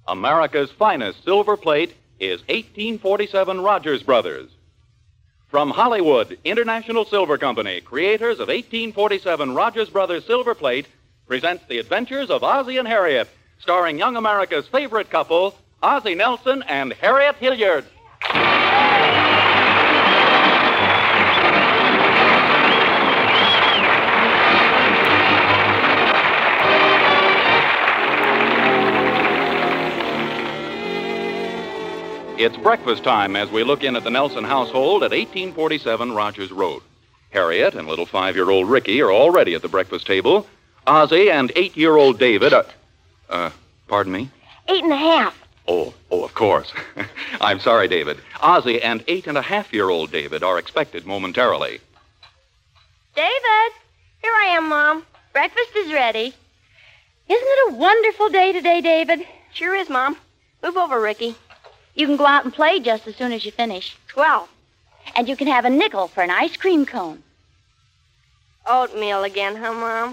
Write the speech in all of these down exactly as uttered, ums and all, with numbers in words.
America's finest silver plate is eighteen forty-seven Rogers Brothers. From Hollywood, International Silver Company, creators of eighteen forty-seven Rogers Brothers Silver Plate, presents the adventures of Ozzie and Harriet, starring young America's favorite couple, Ozzie Nelson and Harriet Hilliard. It's breakfast time as we look in at the Nelson household at eighteen forty-seven Rogers Road. Harriet and little five-year-old Ricky are already at the breakfast table. Ozzie and eight-year-old David are... Uh, pardon me? Eight and a half. Oh, oh, of course. I'm sorry, David. Ozzie and eight-and-a-half-year-old David are expected momentarily. David! Here I am, Mom. Breakfast is ready. Isn't it a wonderful day today, David? Sure is, Mom. Move over, Ricky. You can go out and play just as soon as you finish. Twelve. And you can have a nickel for an ice cream cone. Oatmeal again, huh, Mom?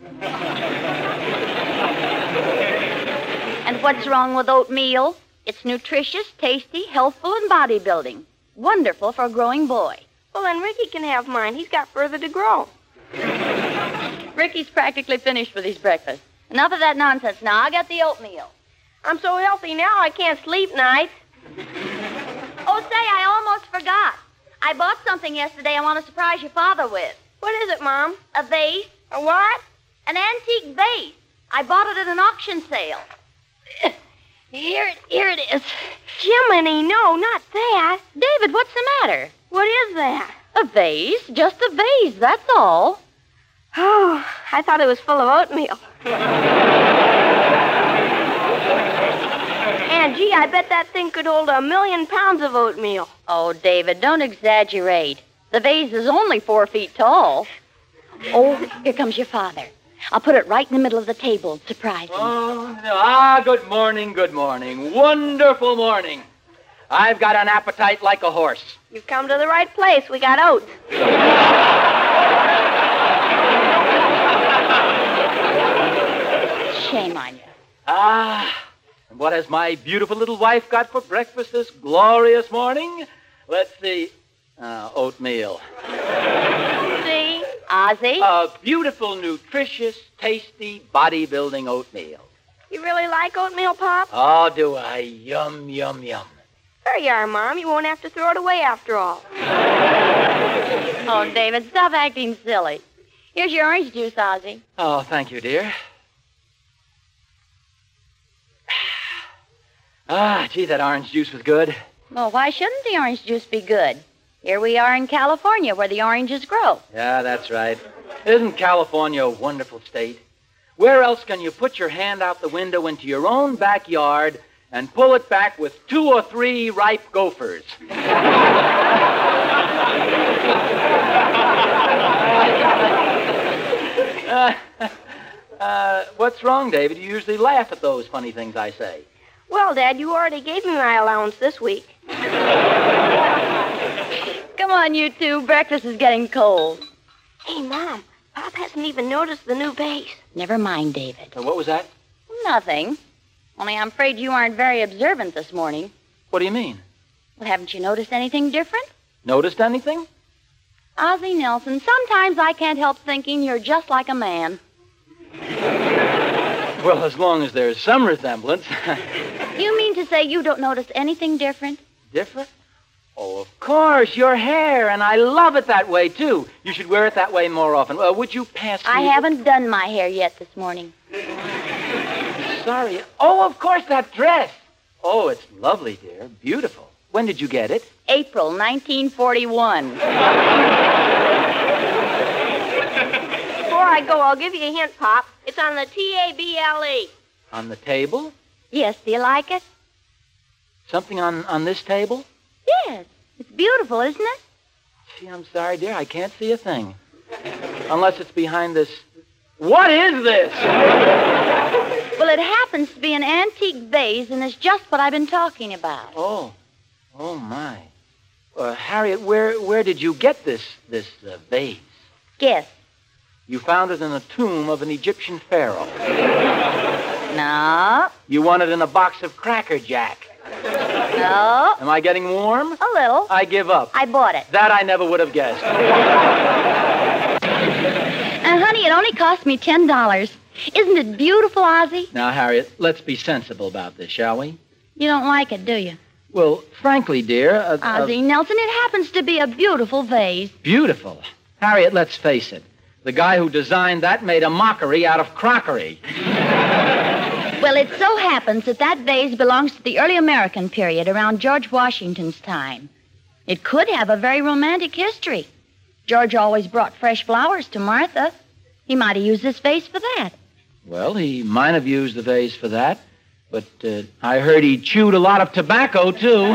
And what's wrong with oatmeal? It's nutritious, tasty, healthful, and bodybuilding. Wonderful for a growing boy. Well, then Ricky can have mine. He's got further to grow. Ricky's practically finished with his breakfast. Enough of that nonsense now. I got the oatmeal. I'm so healthy now I can't sleep nights. Oh, say, I almost forgot. I bought something yesterday I want to surprise your father with. What is it, Mom? A vase. A what? An antique vase. I bought it at an auction sale. Here it, here it is. Jiminy, no, not that. David, what's the matter? What is that? A vase. Just a vase, that's all. Oh, I thought it was full of oatmeal. And, gee, I bet that thing could hold a million pounds of oatmeal. Oh, David, don't exaggerate. The vase is only four feet tall. Oh, here comes your father. I'll put it right in the middle of the table. Surprise him. Oh, ah, good morning, good morning. Wonderful morning. I've got an appetite like a horse. You've come to the right place. We got oats. Shame on you. Ah, and what has my beautiful little wife got for breakfast this glorious morning? Let's see. Uh, oatmeal. See? Ozzie? A beautiful, nutritious, tasty, bodybuilding oatmeal. You really like oatmeal, Pop? Oh, do I? Yum, yum, yum. There you are, Mom. You won't have to throw it away after all. Oh, David, stop acting silly. Here's your orange juice, Ozzie. Oh, thank you, dear. Ah, gee, that orange juice was good. Well, why shouldn't the orange juice be good? Here we are in California, where the oranges grow. Yeah, that's right. Isn't California a wonderful state? Where else can you put your hand out the window into your own backyard and pull it back with two or three ripe gophers? uh, uh, what's wrong, David? You usually laugh at those funny things I say. Well, Dad, you already gave me my allowance this week. Come on, you two. Breakfast is getting cold. Hey, Mom, Pop hasn't even noticed the new vase. Never mind, David. Uh, what was that? Nothing. Only I'm afraid you aren't very observant this morning. What do you mean? Well, haven't you noticed anything different? Noticed anything? Ozzie Nelson, sometimes I can't help thinking you're just like a man. Well, as long as there's some resemblance. You mean to say you don't notice anything different? Different? Oh, of course, your hair, and I love it that way, too. You should wear it that way more often. Uh, would you pass me... I haven't done my hair yet this morning. Sorry. Oh, of course, that dress. Oh, it's lovely, dear. Beautiful. When did you get it? April nineteen forty-one. Before I go, I'll give you a hint, Pop. It's on the T A B L E. On the table? Yes, do you like it? Something on, on this table? Yes. It's beautiful, isn't it? Gee, I'm sorry, dear. I can't see a thing. Unless it's behind this... What is this? Well, it happens to be an antique vase, and it's just what I've been talking about. Oh. Oh, my. Uh, Harriet, where where did you get this, this uh, vase? Guess. You found it in the tomb of an Egyptian pharaoh. No. You want it in a box of Cracker Jack. No. Am I getting warm? A little. I give up. I bought it. That I never would have guessed. And, honey, it only cost me ten dollars. Isn't it beautiful, Ozzy? Now, Harriet, let's be sensible about this, shall we? You don't like it, do you? Well, frankly, dear... Uh, Ozzy uh, Nelson, it happens to be a beautiful vase. Beautiful. Harriet, let's face it. The guy who designed that made a mockery out of crockery. Well, it so happens that that vase belongs to the early American period, around George Washington's time. It could have a very romantic history. George always brought fresh flowers to Martha. He might have used this vase for that. Well, he might have used the vase for that, but uh, I heard he chewed a lot of tobacco, too.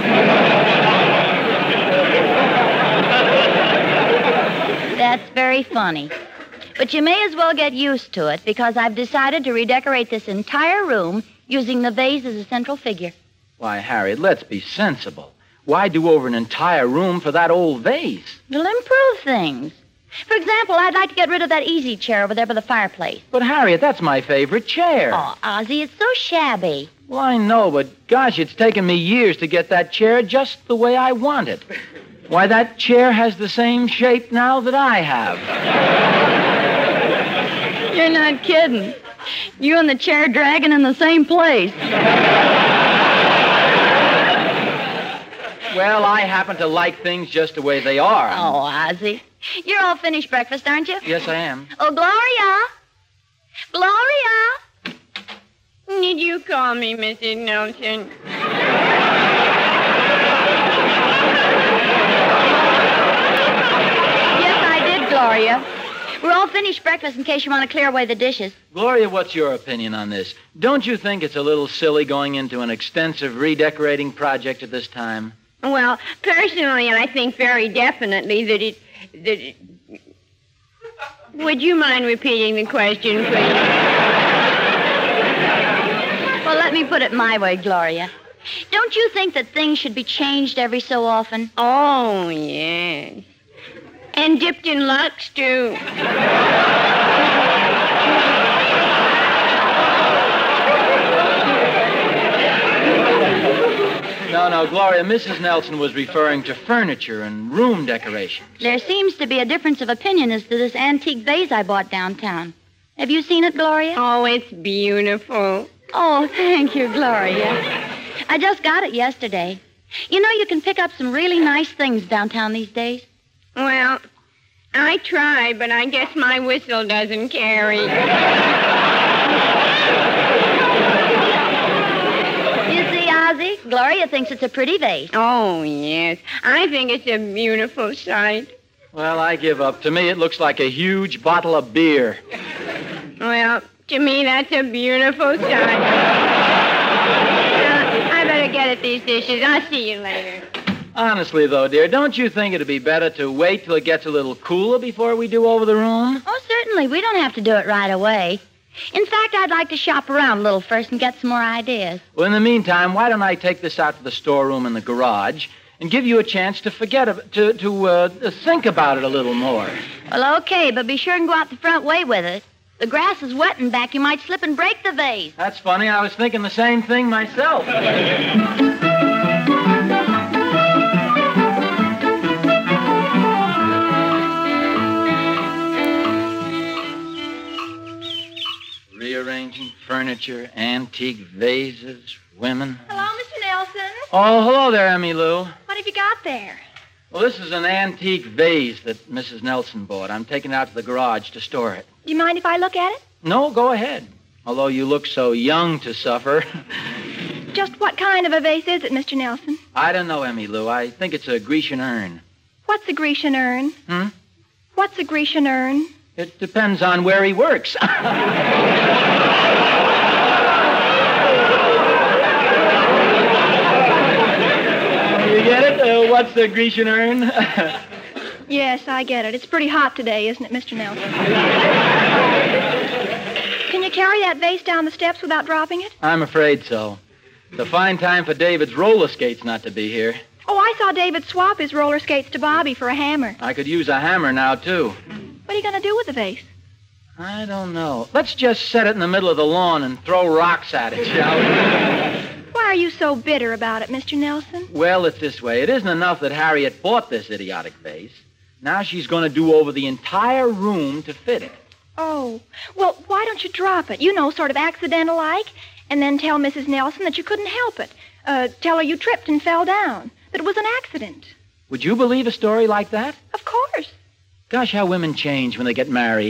That's very funny. But you may as well get used to it, because I've decided to redecorate this entire room using the vase as a central figure. Why, Harriet, let's be sensible. Why do over an entire room for that old vase? It'll improve things. For example, I'd like to get rid of that easy chair over there by the fireplace. But, Harriet, that's my favorite chair. Oh, Ozzy, it's so shabby. Well, I know, but gosh, it's taken me years to get that chair just the way I want it. Why, that chair has the same shape now that I have. You're not kidding. You and the chair dragging in the same place. Well, I happen to like things just the way they are. Oh, Ozzy. You're all finished breakfast, aren't you? Yes, I am. Oh, Gloria! Gloria! Did you call me, Missus Nelson? Yes, I did, Gloria. We're all finished breakfast in case you want to clear away the dishes. Gloria, what's your opinion on this? Don't you think it's a little silly going into an extensive redecorating project at this time? Well, personally, I think very definitely that it... that it... Would you mind repeating the question, please? Well, let me put it my way, Gloria. Don't you think that things should be changed every so often? Oh, yes. And dipped in Lux, too. No, no, Gloria, Missus Nelson was referring to furniture and room decorations. There seems to be a difference of opinion as to this antique vase I bought downtown. Have you seen it, Gloria? Oh, it's beautiful. Oh, thank you, Gloria. I just got it yesterday. You know, you can pick up some really nice things downtown these days. Well, I try, but I guess my whistle doesn't carry. You see, Ozzy, Gloria thinks it's a pretty vase. Oh, yes. I think it's a beautiful sight. Well, I give up. To me, it looks like a huge bottle of beer. Well, to me, that's a beautiful sight. Now, I better get at these dishes. I'll see you later. Honestly, though, dear, don't you think it'd be better to wait till it gets a little cooler before we do over the room? Oh, certainly. We don't have to do it right away. In fact, I'd like to shop around a little first and get some more ideas. Well, in the meantime, why don't I take this out to the storeroom in the garage and give you a chance to forget it, to, to uh, think about it a little more? Well, okay, but be sure and go out the front way with it. The grass is wet and back. You might slip and break the vase. That's funny. I was thinking the same thing myself. Rearranging furniture, antique vases, women. Hello, Mister Nelson. Oh, hello there, Emmy Lou. What have you got there? Well, this is an antique vase that Missus Nelson bought. I'm taking it out to the garage to store it. Do you mind if I look at it? No, go ahead. Although you look so young to suffer. Just what kind of a vase is it, Mister Nelson? I don't know, Emmy Lou. I think it's a Grecian urn. What's a Grecian urn? Hmm? What's a Grecian urn? It depends on where he works. You get it? Uh, what's the Grecian urn? Yes, I get it. It's pretty hot today, isn't it, Mister Nelson? Can you carry that vase down the steps without dropping it? I'm afraid so. It's a fine time for David's roller skates not to be here. Oh, I saw David swap his roller skates to Bobby for a hammer. I could use a hammer now, too. What are you going to do with the vase? I don't know. Let's just set it in the middle of the lawn and throw rocks at it, shall we? Why are you so bitter about it, Mister Nelson? Well, it's this way. It isn't enough that Harriet bought this idiotic vase. Now she's going to do over the entire room to fit it. Oh, well, why don't you drop it? You know, sort of accidental-like. And then tell Missus Nelson that you couldn't help it. Uh, tell her you tripped and fell down. That it was an accident. Would you believe a story like that? Of course. Gosh, how women change when they get married.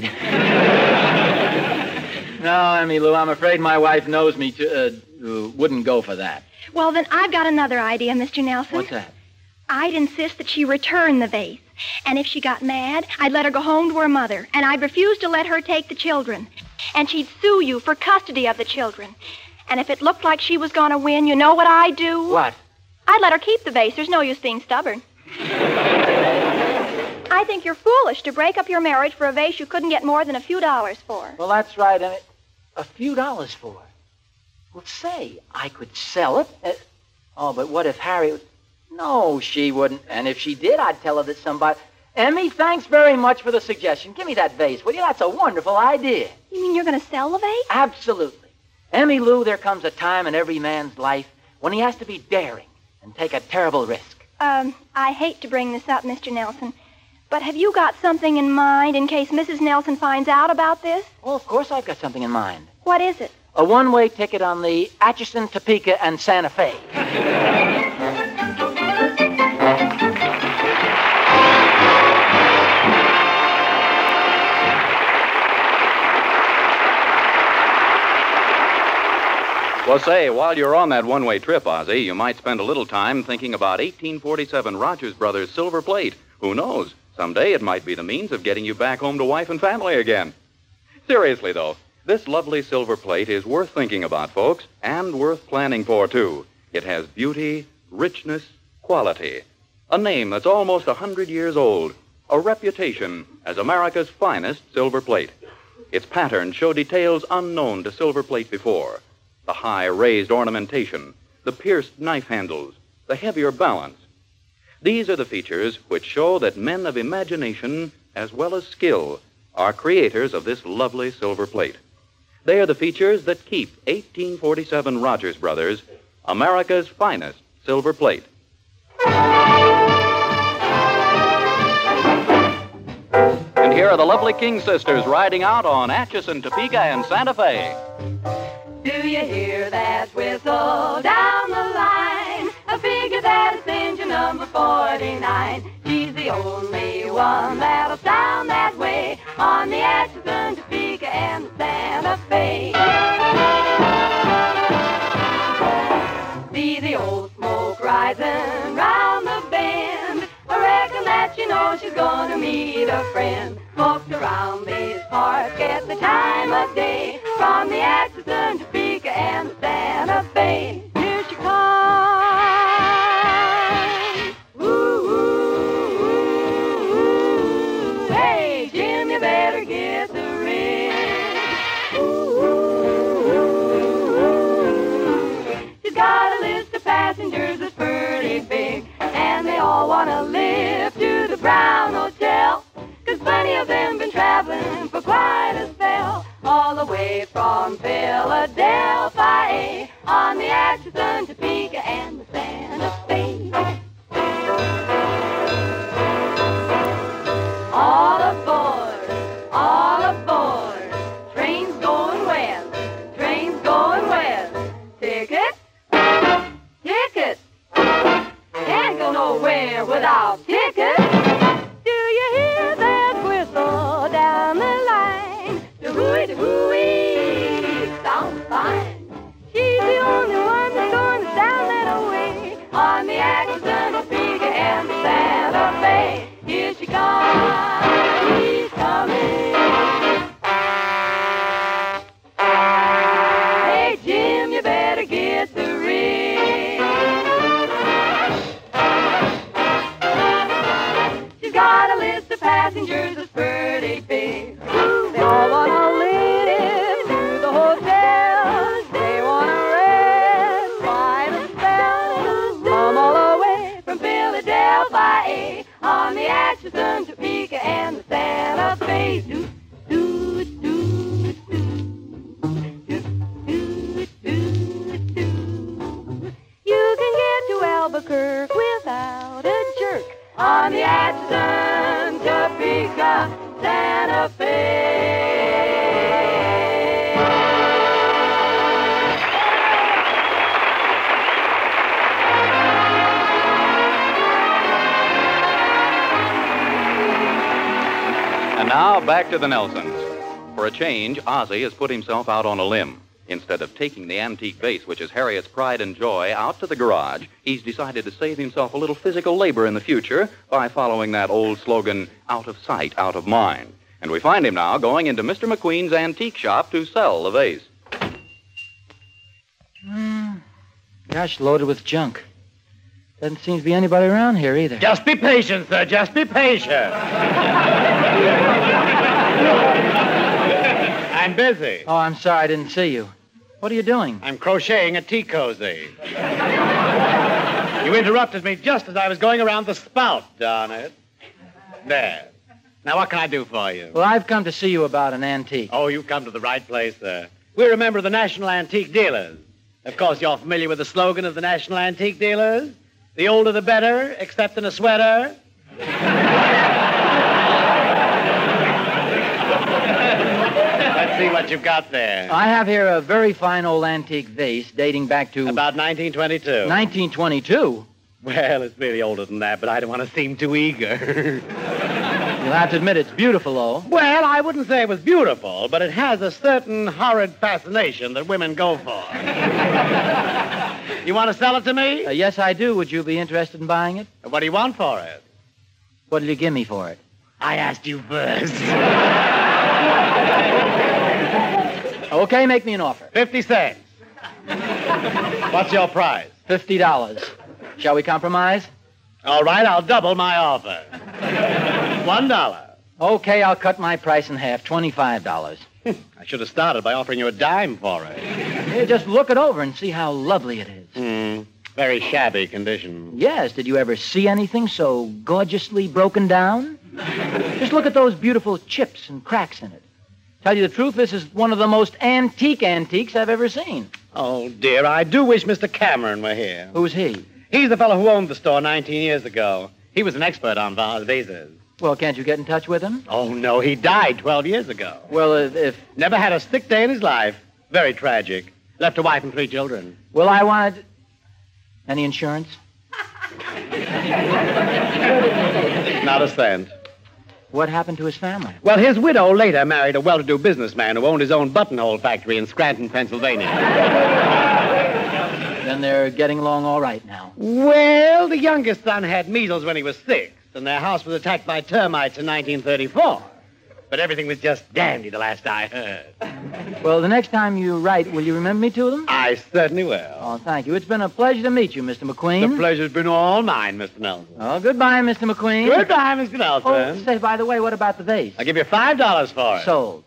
No, Emmy Lou, I'm afraid my wife knows me to, uh, uh, wouldn't go for that. Well, then I've got another idea, Mister Nelson. What's that? I'd insist that she return the vase. And if she got mad, I'd let her go home to her mother. And I'd refuse to let her take the children. And she'd sue you for custody of the children. And if it looked like she was going to win, you know what I'd do? What? I'd let her keep the vase. There's no use being stubborn. I think you're foolish to break up your marriage for a vase you couldn't get more than a few dollars for. Well, that's right, Emmy. A few dollars for it. Well, say, I could sell it. Uh, oh, but what if Harry... No, she wouldn't. And if she did, I'd tell her that somebody... Emmy, thanks very much for the suggestion. Give me that vase, will you? That's a wonderful idea. You mean you're going to sell the vase? Absolutely. Emmy Lou, there comes a time in every man's life when he has to be daring and take a terrible risk. Um, I hate to bring this up, Mister Nelson, but have you got something in mind in case Missus Nelson finds out about this? Well, of course I've got something in mind. What is it? A one-way ticket on the Atchison, Topeka, and Santa Fe. Well, say, while you're on that one-way trip, Ozzie, you might spend a little time thinking about eighteen forty-seven Rogers Brothers silver plate. Who knows? Someday it might be the means of getting you back home to wife and family again. Seriously, though, this lovely silver plate is worth thinking about, folks, and worth planning for, too. It has beauty, richness, quality. A name that's almost a hundred years old. A reputation as America's finest silver plate. Its patterns show details unknown to silver plate before. The high raised ornamentation, the pierced knife handles, the heavier balance. These are the features which show that men of imagination as well as skill are creators of this lovely silver plate. They are the features that keep eighteen forty-seven Rogers Brothers America's finest silver plate. And here are the lovely King sisters riding out on Atchison, Topeka, and Santa Fe. Do you hear that whistle down the line? I figure that it's engine number forty-nine. She's the only one that'll sound that way on the Atchison, Topeka, and the Santa Fe. See the old smoke rising round the bend. I reckon that you know she's gonna meet a friend. Folks around these parts get the time of day from the Atchison, Topeka, and the Santa Fe. Here she comes. Ooh, ooh, ooh, ooh. Hey, Jim, you better get the ring. Ooh, ooh, ooh, ooh. She's got a list of passengers that's pretty big, and they all want to live to the Brown Hotel. Cause plenty of them been traveling for quite a spell, all the way from Philadelphia on the Atchison, Topeka, and the Santa Fe. All aboard, all aboard, train's going west, train's going west. Ticket, ticket, can't go nowhere without ticket. Do you hear that whistle down the line? The hooey, the hooey, sounds fine. She's the only one that's going to sound that away on the Atchison, Topeka, and the Santa Fe. Here she comes, she's coming. Hey, Jim, you better get the ring. She's got a list of passengers that's pretty big. They all want to live to the hotel. They want to rest quite a spell. Come all the way from Philadelphia on the Atchison, Topeka, and the Santa Fe. Do, do, do. on the Atchison, Topeka, Santa Fe. And now, back to the Nelsons. For a change, Ozzie has put himself out on a limb. Instead of taking the antique vase, which is Harriet's pride and joy, out to the garage, he's decided to save himself a little physical labor in the future by following that old slogan, out of sight, out of mind. And we find him now going into Mister McQueen's antique shop to sell the vase. Mm, gosh, loaded with junk. Doesn't seem to be anybody around here either. Just be patient, sir. Just be patient. I'm busy. Oh, I'm sorry I didn't see you. What are you doing? I'm crocheting a tea cozy. You interrupted me just as I was going around the spout, darn it. There. Now, what can I do for you? Well, I've come to see you about an antique. Oh, you've come to the right place, sir. We're a member of the National Antique Dealers. Of course, you're familiar with the slogan of the National Antique Dealers. The older the better, except in a sweater. Let's see what you've got there. I have here a very fine old antique vase dating back to... About nineteen twenty-two. nineteen twenty-two? Well, it's really older than that, but I don't want to seem too eager. You'll have to admit it's beautiful, though. Well, I wouldn't say it was beautiful, but it has a certain horrid fascination that women go for. You want to sell it to me? Uh, yes, I do. Would you be interested in buying it? What do you want for it? What'll you give me for it? I asked you first. Okay, make me an offer. Fifty cents. What's your price? Fifty dollars. Shall we compromise? All right, I'll double my offer. One dollar. Okay, I'll cut my price in half. Twenty-five dollars. I should have started by offering you a dime for it. Hey, just look it over and see how lovely it is. Hmm. Very shabby condition. Yes, did you ever see anything so gorgeously broken down? Just look at those beautiful chips and cracks in it. Tell you the truth, this is one of the most antique antiques I've ever seen. Oh, dear, I do wish Mister Cameron were here. Who's he? He's the fellow who owned the store nineteen years ago. He was an expert on vases. Well, can't you get in touch with him? Oh, no, he died twelve years ago. Well, if... if Never had a sick day in his life. Very tragic. Left a wife and three children. well, I wanted... Any insurance? Not a cent. What happened to his family? Well, his widow later married a well-to-do businessman who owned his own buttonhole factory in Scranton, Pennsylvania. Then they're getting along all right now. Well, the youngest son had measles when he was six, and their house was attacked by termites in nineteen thirty-four. But everything was just dandy the last I heard. Well, the next time you write, will you remember me to them? I certainly will. Oh, thank you. It's been a pleasure to meet you, Mister McQueen. The pleasure's been all mine, Mister Nelson. Oh, goodbye, Mister McQueen. Goodbye, Mister Nelson. Oh, say, by the way, what about the vase? I'll give you five dollars for it. Sold.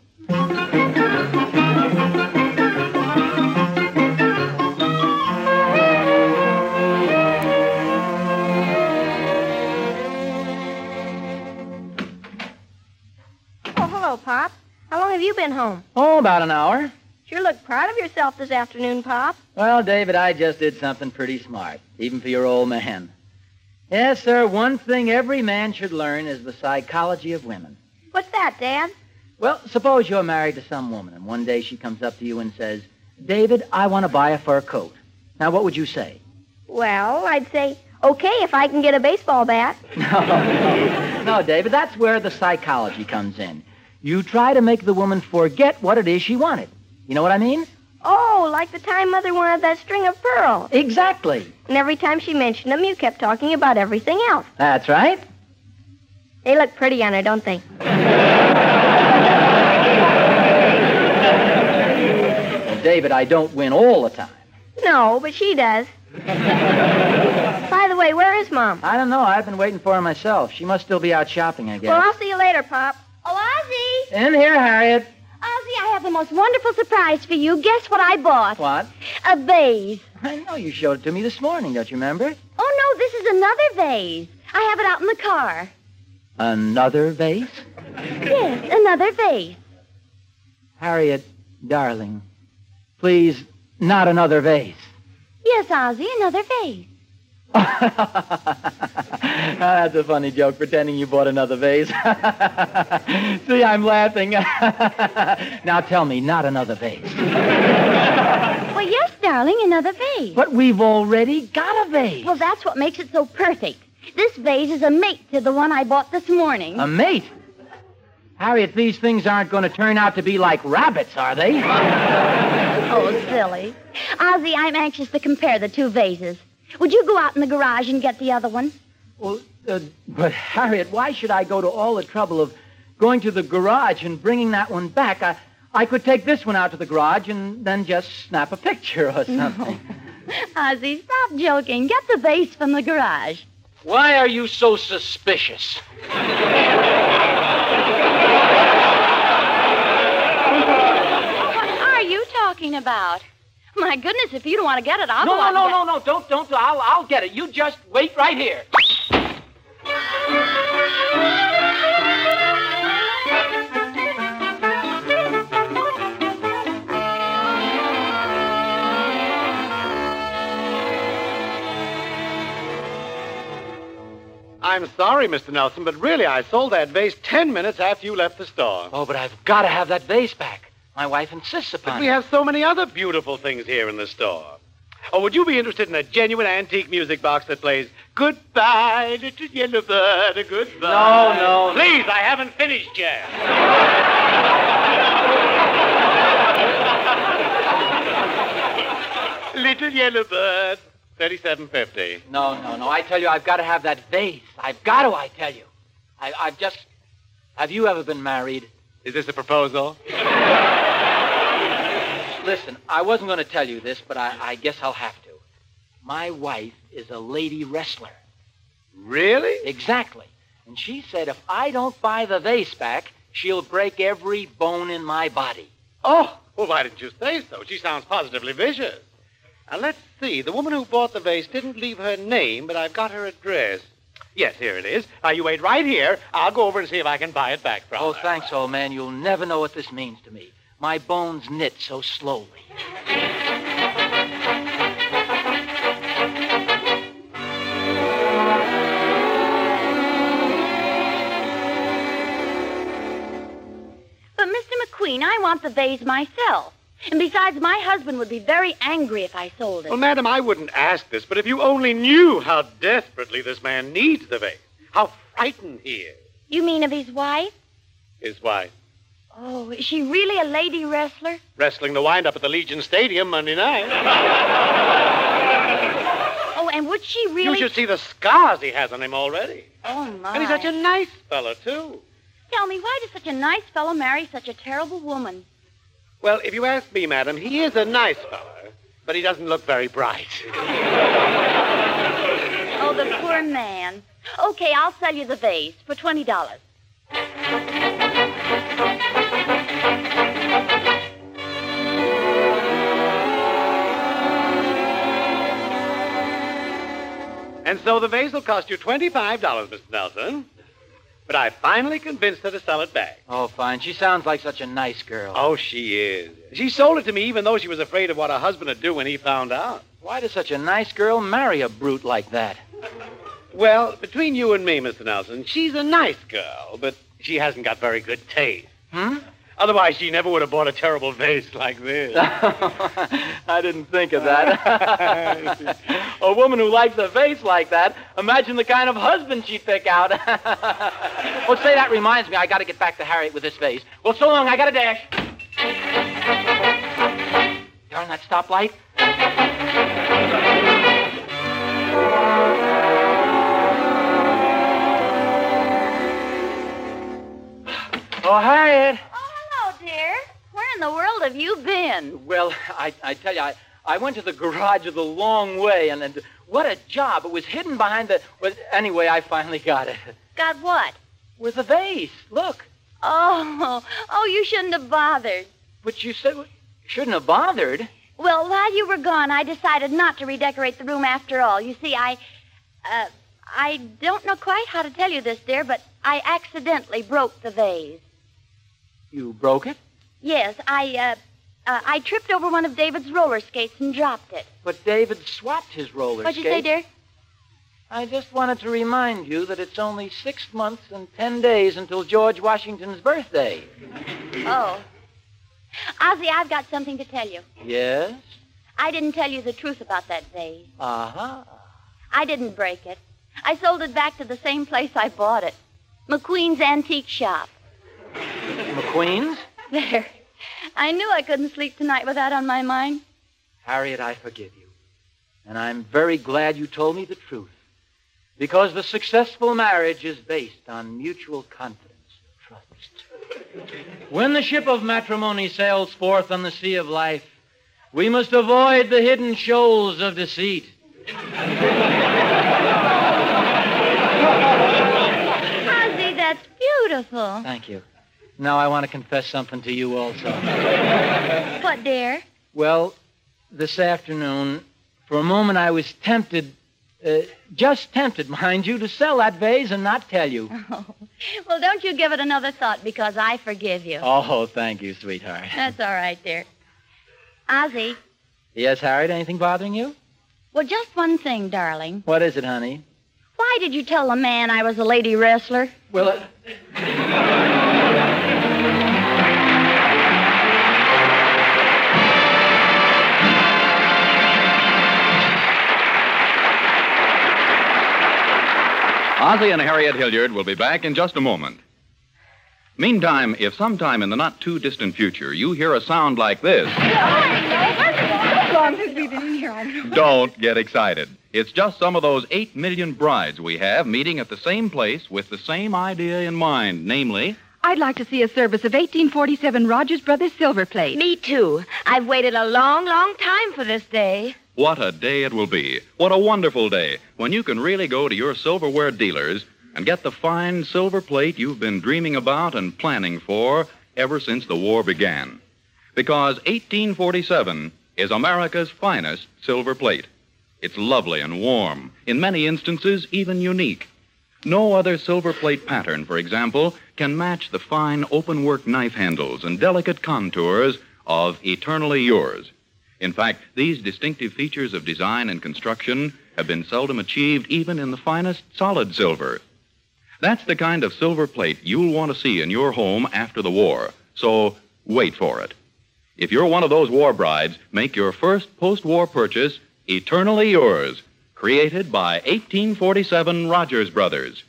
Hello, Pop. How long have you been home? Oh, about an hour. Sure look proud of yourself this afternoon, Pop. Well, David, I just did something pretty smart, even for your old man. Yes, sir, one thing every man should learn is the psychology of women. What's that, Dad? Well, suppose you're married to some woman, and one day she comes up to you and says, David, I want to buy a fur coat. Now, what would you say? Well, I'd say, okay, if I can get a baseball bat. No, no, David, that's where the psychology comes in. You try to make the woman forget what it is she wanted. You know what I mean? Oh, like the time Mother wanted that string of pearls. Exactly. And every time she mentioned them, you kept talking about everything else. That's right. They look pretty on her, don't they? Well, David, I don't win all the time. No, but she does. By the way, where is Mom? I don't know. I've been waiting for her myself. She must still be out shopping, I guess. Well, I'll see you later, Pop. Oh, Ozzie! In here, Harriet. Ozzie, I have the most wonderful surprise for you. Guess what I bought? What? A vase. I know you showed it to me this morning, don't you remember? Oh, no, this is another vase. I have it out in the car. Another vase? Yes, another vase. Harriet, darling, please, not another vase. Yes, Ozzie, another vase. That's a funny joke, pretending you bought another vase. See, I'm laughing. Now tell me, not another vase. Well, yes, darling, another vase. But we've already got a vase. Well, that's what makes it so perfect. This vase is a mate to the one I bought this morning. A mate? Harriet, these things aren't going to turn out to be like rabbits, are they? Oh, silly. Ozzie, I'm anxious to compare the two vases. Would you go out in the garage and get the other one? Well, uh, but Harriet, why should I go to all the trouble of going to the garage and bringing that one back? I, I could take this one out to the garage and then just snap a picture or something. Ozzie, stop joking. Get the vase from the garage. Why are you so suspicious? What are you talking about? My goodness, if you don't want to get it, I'll no, go out no, and no, get... no, no, don't, don't. I'll, I'll get it. You just wait right here. I'm sorry, Mister Nelson, but really, I sold that vase ten minutes after you left the store. Oh, but I've got to have that vase back. My wife insists upon But it. we have so many other beautiful things here in the store. Oh, would you be interested in a genuine antique music box that plays Goodbye, Little Yellow Bird, Goodbye? No, no. Please, I haven't finished yet. Little Yellow Bird, thirty-seven fifty. No, no, no. I tell you, I've got to have that vase. I've got to, I tell you. I, I've just... Have you ever been married? Is this a proposal? Listen, I wasn't going to tell you this, but I, I guess I'll have to. My wife is a lady wrestler. Really? Exactly. And she said if I don't buy the vase back, she'll break every bone in my body. Oh, well, why didn't you say so? She sounds positively vicious. Now, let's see. The woman who bought the vase didn't leave her name, but I've got her address. Yes, here it is. Now, you wait right here. I'll go over and see if I can buy it back from Oh, her. thanks, old man. You'll never know what this means to me. My bones knit so slowly. But, Mister McQueen, I want the vase myself. And besides, my husband would be very angry if I sold it. Well, madam, I wouldn't ask this, but if you only knew how desperately this man needs the vase, how frightened he is. You mean of his wife? His wife. Oh, is she really a lady wrestler? Wrestling the wind-up at the Legion Stadium Monday night. Oh, and would she really... You should see the scars he has on him already. Oh, my. And he's such a nice fellow, too. Tell me, why does such a nice fellow marry such a terrible woman? Well, if you ask me, madam, he is a nice fellow, but he doesn't look very bright. Oh, the poor man. Okay, I'll sell you the vase for twenty dollars. And so the vase will cost you twenty-five dollars, Mister Nelson. But I finally convinced her to sell it back. Oh, fine. She sounds like such a nice girl. Oh, she is. She sold it to me even though she was afraid of what her husband would do when he found out. Why does such a nice girl marry a brute like that? Well, between you and me, Mister Nelson, she's a nice girl, but she hasn't got very good taste. Hmm? Otherwise, she never would have bought a terrible vase like this. I didn't think of that. A woman who likes a vase like that, imagine the kind of husband she'd pick out. Oh, say, that reminds me, I got to get back to Harriet with this vase. Well, so long, I got to dash. You on that stoplight? Oh, Harriet. Dear, where in the world have you been? Well, I, I tell you, I, I went to the garage the long way, and, and what a job. It was hidden behind the... Well, anyway, I finally got it. Got what? With a vase. Look. Oh, oh, you shouldn't have bothered. But you said... Shouldn't have bothered. Well, while you were gone, I decided not to redecorate the room after all. You see, I... Uh, I don't know quite how to tell you this, dear, but I accidentally broke the vase. You broke it? Yes, I, uh, uh, I tripped over one of David's roller skates and dropped it. But David swapped his roller What'd you skates. say, dear? I just wanted to remind you that it's only six months and ten days until George Washington's birthday. Oh. Ozzy, I've got something to tell you. Yes? I didn't tell you the truth about that vase. Uh-huh. I didn't break it. I sold it back to the same place I bought it. McQueen's Antique Shop. McQueen's? There. I knew I couldn't sleep tonight with that on my mind. Harriet, I forgive you. And I'm very glad you told me the truth. Because the successful marriage is based on mutual confidence and trust. When the ship of matrimony sails forth on the sea of life, we must avoid the hidden shoals of deceit. Ozzy, that's beautiful. Thank you. Now I want to confess something to you also. What, dear? Well, this afternoon, for a moment I was tempted, uh, just tempted, mind you, to sell that vase and not tell you. Oh. Well, don't you give it another thought, because I forgive you. Oh, thank you, sweetheart. That's all right, dear. Ozzy. Yes, Harriet, anything bothering you? Well, just one thing, darling. What is it, honey? Why did you tell the man I was a lady wrestler? Well, uh... Ozzy and Harriet Hilliard will be back in just a moment. Meantime, if sometime in the not-too-distant future you hear a sound like this... Don't get excited. It's just some of those eight million brides we have meeting at the same place with the same idea in mind, namely... I'd like to see a service of eighteen forty-seven Rogers Brothers silver plate. Me too. I've waited a long, long time for this day. What a day it will be. What a wonderful day when you can really go to your silverware dealers and get the fine silver plate you've been dreaming about and planning for ever since the war began. Because eighteen forty-seven is America's finest silver plate. It's lovely and warm, in many instances even unique. No other silver plate pattern, for example, can match the fine open-work knife handles and delicate contours of Eternally Yours. In fact, these distinctive features of design and construction have been seldom achieved even in the finest solid silver. That's the kind of silver plate you'll want to see in your home after the war, so wait for it. If you're one of those war brides, make your first post-war purchase Eternally Yours, created by eighteen forty-seven Rogers Brothers.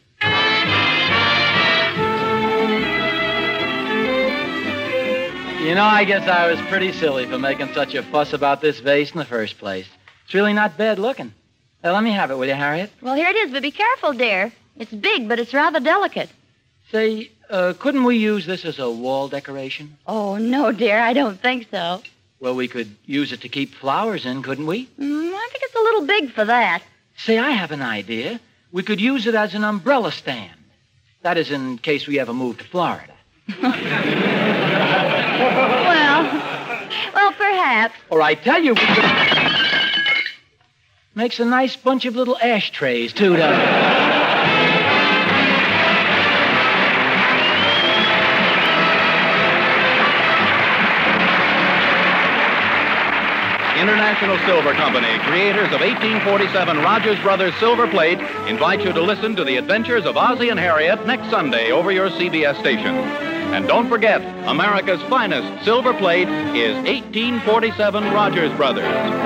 You know, I guess I was pretty silly for making such a fuss about this vase in the first place. It's really not bad looking. Uh, let me have it, will you, Harriet? Well, here it is, but be careful, dear. It's big, but it's rather delicate. Say, uh, couldn't we use this as a wall decoration? Oh, no, dear, I don't think so. Well, we could use it to keep flowers in, couldn't we? Mm, I think it's a little big for that. Say, I have an idea. We could use it as an umbrella stand. That is, in case we ever move to Florida. Well, well, perhaps. Or I tell you, we could... Makes a nice bunch of little ashtrays, too, doesn't it? International Silver Company, creators of eighteen forty-seven Rogers Brothers Silver Plate, invite you to listen to the adventures of Ozzy and Harriet next Sunday over your C B S station. And don't forget, America's finest silver plate is eighteen forty-seven Rogers Brothers.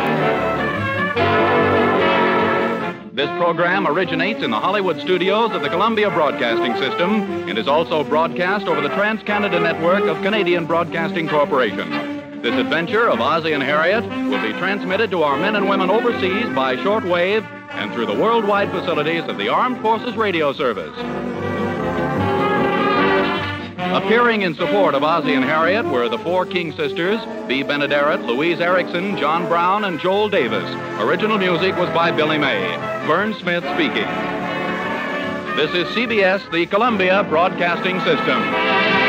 This program originates in the Hollywood studios of the Columbia Broadcasting System and is also broadcast over the Trans-Canada Network of Canadian Broadcasting Corporation. This adventure of Ozzy and Harriet will be transmitted to our men and women overseas by shortwave and through the worldwide facilities of the Armed Forces Radio Service. Appearing in support of Ozzy and Harriet were the four King sisters, Bea Benaderet, Louise Erickson, John Brown, and Joel Davis. Original music was by Billy May. Vern Smith speaking. This is C B S, the Columbia Broadcasting System.